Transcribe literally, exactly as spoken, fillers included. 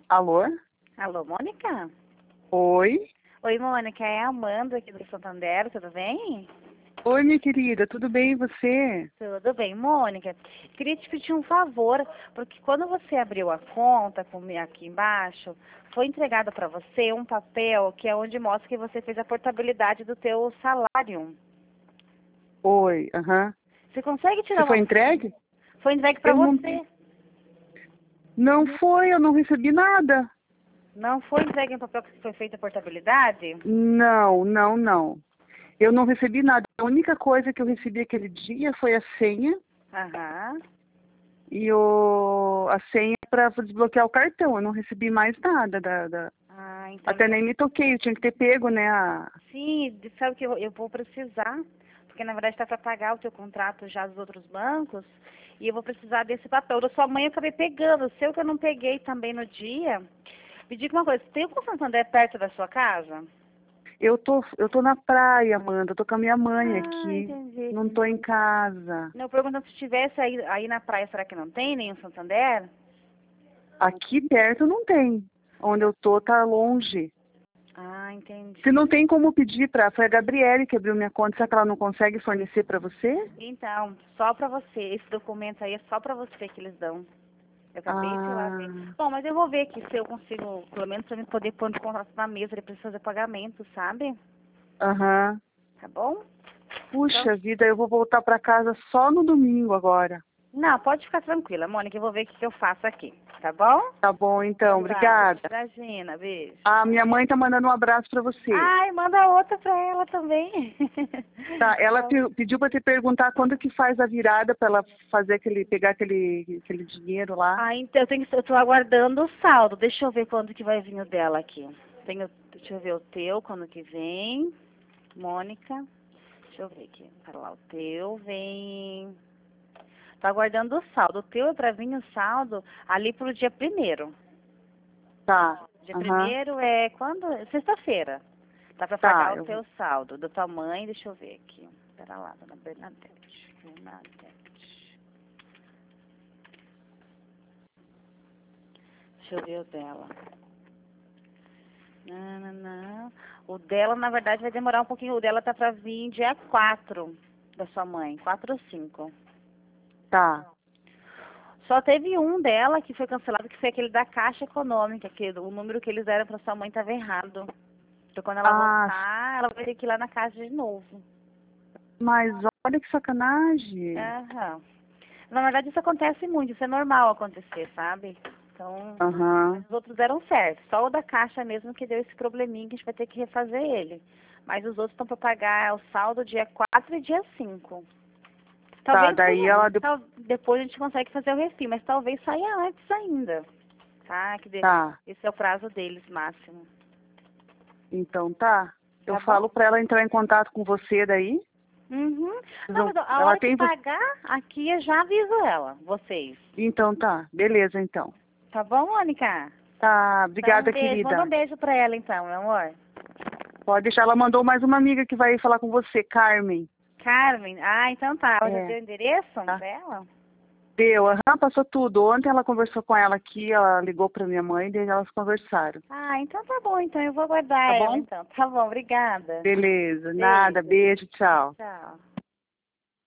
Alô? Alô, Mônica? Oi? Oi, Mônica, é a Amanda aqui do Santander, tudo bem? Oi, minha querida, tudo bem e você? Tudo bem, Mônica. Queria te pedir um favor, porque quando você abriu a conta comigo aqui embaixo, foi entregado para você um papel que é onde mostra que você fez a portabilidade do teu salário. Oi, aham. Você consegue tirar Você foi uma... entregue? Foi entregue para Eu não... você. Não foi, eu não recebi nada. Não foi entregue em papel que foi feita a portabilidade? Não, não, não. Eu não recebi nada. A única coisa que eu recebi aquele dia foi a senha Aham. e o... a senha para desbloquear o cartão. Eu não recebi mais nada. Da, da... Ah, então... Até nem me toquei, eu tinha que ter pego, né? A... Sim, sabe que eu, eu vou precisar, porque na verdade está para pagar o teu contrato já dos outros bancos, e eu vou precisar desse papel. Da sua mãe eu acabei pegando, o seu que eu não peguei também no dia. Me diga uma coisa, tem algum Santander perto da sua casa? Eu tô, eu tô na praia, Amanda, eu tô com a minha mãe Ah, aqui. entendi. Não tô em casa. Não, perguntando se tivesse aí, aí na praia, será que não tem nenhum Santander? Aqui perto não tem. Onde eu tô tá longe. Ah, entendi. Se não tem como pedir para, foi a Gabriele que abriu minha conta, será que ela não consegue fornecer para você? Então, só para você, esse documento aí é só para você que eles dão. Eu acabei de ir lá ver. Ah, Bom, mas eu vou ver aqui se eu consigo, pelo menos para mim poder pôr o contrato na mesa, ele precisa fazer pagamento, sabe? aham. Tá bom? Então, Puxa vida, eu vou voltar para casa só no domingo agora. não, pode ficar tranquila, Mônica, eu vou ver o que, que eu faço aqui, tá bom? Tá bom, então, Tá, obrigada. imagina, beijo. A minha mãe tá mandando um abraço para você. Ai, manda outra pra ela também. Tá, ela Então, te- pediu para te perguntar quando que faz a virada para ela fazer aquele, pegar aquele, aquele dinheiro lá. ah, então eu, tenho, que- eu tô aguardando o saldo. Deixa eu ver quando que vai vir o dela aqui. Tenho, deixa eu ver o teu, quando que vem. Mônica. Deixa eu ver aqui. Pera lá, o teu vem. Tô aguardando o saldo. O teu é pra vir o saldo ali pro dia primeiro. Tá, Dia aham, primeiro é quando? Sexta-feira. Dá pra tá, pagar o eu teu saldo. Da tua mãe, deixa eu ver aqui. Pera lá, dona Bernadette. Bernadette. Deixa eu ver o dela. Não, não, não. O dela, na verdade, vai demorar um pouquinho. O dela tá pra vir dia quatro da sua mãe. Quatro ou cinco. tá. Só teve um dela que foi cancelado, que foi aquele da Caixa Econômica, que o número que eles deram pra sua mãe estava errado. Então, quando ela Ah, voltar, ela vai ter que ir lá na casa de novo. mas olha que sacanagem. Aham. Na verdade, isso acontece muito, isso é normal acontecer, sabe? Então, Aham. os outros deram certo. Só o da Caixa mesmo que deu esse probleminha que a gente vai ter que refazer ele. Mas os outros estão para pagar o saldo dia quatro e dia cinco. Tá, Talvez daí tenha, ela. de- tal- depois a gente consegue fazer o refil, mas talvez saia antes ainda. Tá? Que de- Tá, esse é o prazo deles máximo. então tá. Eu Tá bom? falo pra ela entrar em contato com você daí. Uhum. Vocês Não, vão- mas a Ela hora que tem. vo- pagar, aqui eu já aviso ela, vocês. Então tá, beleza então. Tá bom, Mônica? Tá, Então, um obrigada, beijo. Manda um querida. beijo pra ela, então, meu amor. Pode deixar, ela mandou mais uma amiga que vai falar com você, Carmen. Carmen. Ah, então tá. Ela já É, deu o endereço tá. dela? Deu, aham, passou tudo. Ontem ela conversou com ela aqui, ela ligou pra minha mãe e elas conversaram. Ah, então tá bom. Então eu vou aguardar Tá ela, bom? então. Tá bom, obrigada. Beleza, nada, Beijo. beijo, tchau. Tchau.